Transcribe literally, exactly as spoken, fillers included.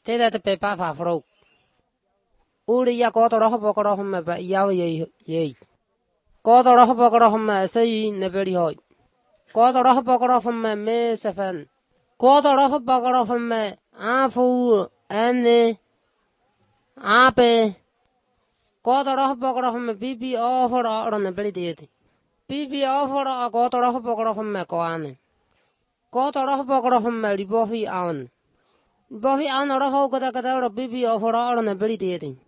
thế là tập ba phá phô uri ya có tao học bọc đó không mà bây giờ vậy vậy có tao học bọc đó không mà xây nè beri hỏi có tao học bọc đó không mà mê sa fan có tao học bọc đó không mà à phu anh à pe có tao học bọc đó không mà bibi offer đó nè beri đi bibi offer đó có tao học bọc đó không mà có anh có tao học bọc đó không mà đi bỏ phi ăn bỏ phi ăn đó học cái đó cái đó bibi offer đó nè beri đi